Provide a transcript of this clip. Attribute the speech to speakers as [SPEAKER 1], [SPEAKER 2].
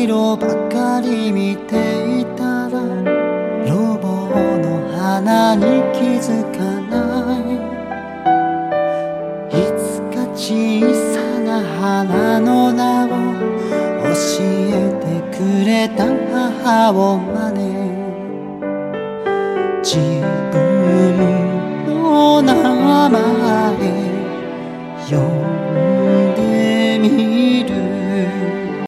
[SPEAKER 1] 色ばかり見ていたらロボの花に気づかない。いつか小さな花の名を教えてくれた母を真似、自分の名前よ